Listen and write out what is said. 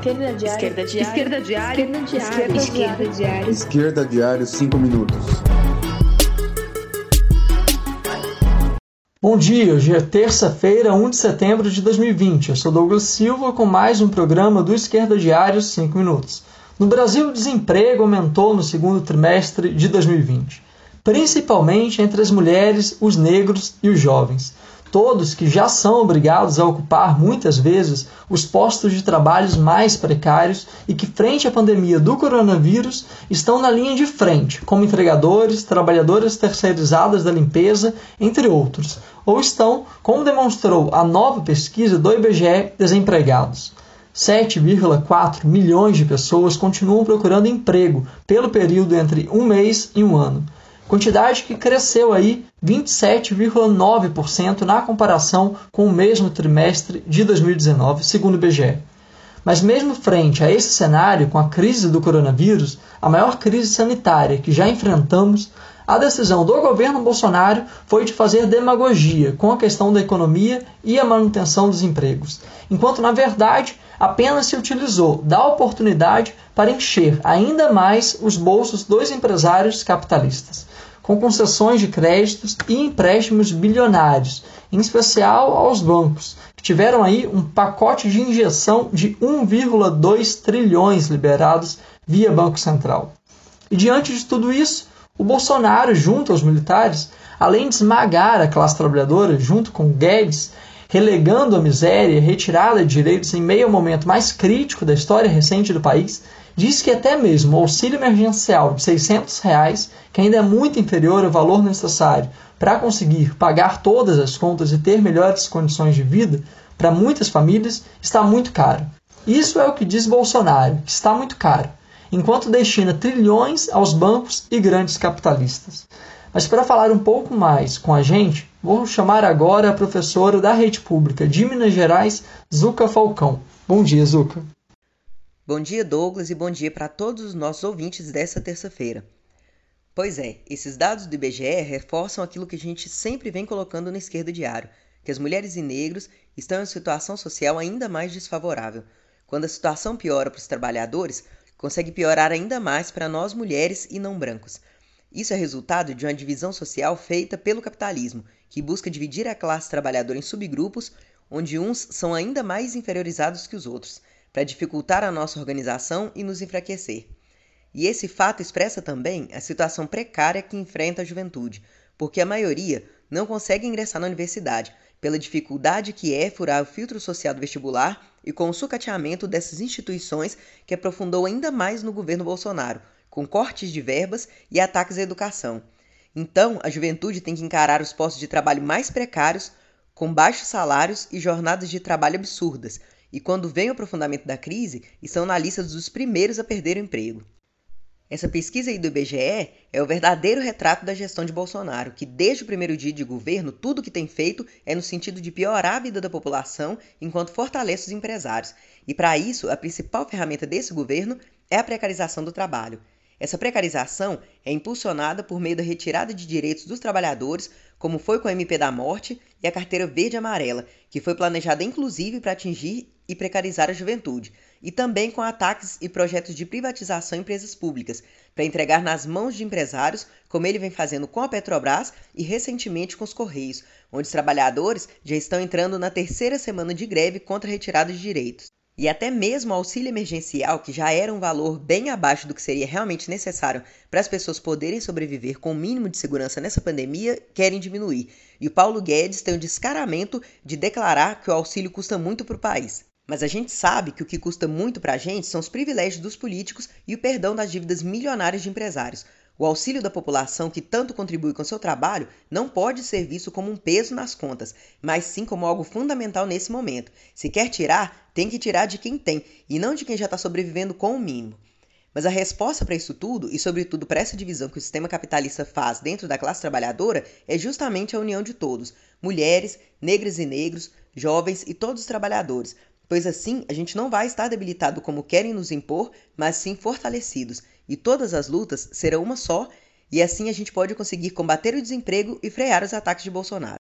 Esquerda Diário. Esquerda Diário. Esquerda Diário. Esquerda Diário. Esquerda Diário, 5 minutos. Bom dia, hoje é terça-feira, 1 de setembro de 2020. Eu sou Douglas Silva com mais um programa do Esquerda Diário 5 minutos. No Brasil, o desemprego aumentou no segundo trimestre de 2020, principalmente entre as mulheres, os negros e os jovens. Todos que já são obrigados a ocupar muitas vezes os postos de trabalho mais precários e que, frente à pandemia do coronavírus, estão na linha de frente, como entregadores, trabalhadoras terceirizadas da limpeza, entre outros, ou estão, como demonstrou a nova pesquisa do IBGE, desempregados. 7,4 milhões de pessoas continuam procurando emprego pelo período entre um mês e um ano. Quantidade que cresceu aí 27,9% na comparação com o mesmo trimestre de 2019, segundo o IBGE. Mas mesmo frente a esse cenário, com a crise do coronavírus, a maior crise sanitária que já enfrentamos, a decisão do governo Bolsonaro foi de fazer demagogia com a questão da economia e a manutenção dos empregos, enquanto, na verdade, apenas se utilizou da oportunidade para encher ainda mais os bolsos dos empresários capitalistas, com concessões de créditos e empréstimos bilionários, em especial aos bancos, que tiveram aí um pacote de injeção de 1,2 trilhões liberados via Banco Central. E diante de tudo isso, o Bolsonaro, junto aos militares, além de esmagar a classe trabalhadora, junto com Guedes, relegando a miséria e retirada de direitos em meio ao momento mais crítico da história recente do país, diz que até mesmo o auxílio emergencial de R$ 600, que ainda é muito inferior ao valor necessário para conseguir pagar todas as contas e ter melhores condições de vida, para muitas famílias, está muito caro. Isso é o que diz Bolsonaro, que está muito caro, enquanto destina trilhões aos bancos e grandes capitalistas. Mas para falar um pouco mais com a gente, vou chamar agora a professora da Rede Pública de Minas Gerais, Zucca Falcão. Bom dia, Zucca. Bom dia, Douglas, e bom dia para todos os nossos ouvintes desta terça-feira. Pois é, esses dados do IBGE reforçam aquilo que a gente sempre vem colocando no Esquerda Diário, que as mulheres e negros estão em uma situação social ainda mais desfavorável. Quando a situação piora para os trabalhadores, consegue piorar ainda mais para nós mulheres e não brancos. Isso é resultado de uma divisão social feita pelo capitalismo, que busca dividir a classe trabalhadora em subgrupos, onde uns são ainda mais inferiorizados que os outros, para dificultar a nossa organização e nos enfraquecer. E esse fato expressa também a situação precária que enfrenta a juventude, porque a maioria não consegue ingressar na universidade, pela dificuldade que é furar o filtro social do vestibular e com o sucateamento dessas instituições que aprofundou ainda mais no governo Bolsonaro, com cortes de verbas e ataques à educação. Então, a juventude tem que encarar os postos de trabalho mais precários, com baixos salários e jornadas de trabalho absurdas, e quando vem o aprofundamento da crise, estão na lista dos primeiros a perder o emprego. Essa pesquisa aí do IBGE é o verdadeiro retrato da gestão de Bolsonaro, que desde o primeiro dia de governo, tudo o que tem feito é no sentido de piorar a vida da população enquanto fortalece os empresários. E para isso, a principal ferramenta desse governo é a precarização do trabalho. Essa precarização é impulsionada por meio da retirada de direitos dos trabalhadores, como foi com a MP da Morte e a Carteira Verde e Amarela, que foi planejada inclusive para atingir e precarizar a juventude, e também com ataques e projetos de privatização em empresas públicas, para entregar nas mãos de empresários, como ele vem fazendo com a Petrobras e recentemente com os Correios, onde os trabalhadores já estão entrando na terceira semana de greve contra a retirada de direitos. E até mesmo o auxílio emergencial, que já era um valor bem abaixo do que seria realmente necessário para as pessoas poderem sobreviver com o mínimo de segurança nessa pandemia, querem diminuir. E o Paulo Guedes tem o descaramento de declarar que o auxílio custa muito para o país. Mas a gente sabe que o que custa muito para a gente são os privilégios dos políticos e o perdão das dívidas milionárias de empresários. O auxílio da população que tanto contribui com seu trabalho não pode ser visto como um peso nas contas, mas sim como algo fundamental nesse momento. Se quer tirar, tem que tirar de quem tem, e não de quem já está sobrevivendo com o mínimo. Mas a resposta para isso tudo, e sobretudo para essa divisão que o sistema capitalista faz dentro da classe trabalhadora, é justamente a união de todos, mulheres, negras e negros, jovens e todos os trabalhadores, pois assim a gente não vai estar debilitado como querem nos impor, mas sim fortalecidos, e todas as lutas serão uma só, e assim a gente pode conseguir combater o desemprego e frear os ataques de Bolsonaro.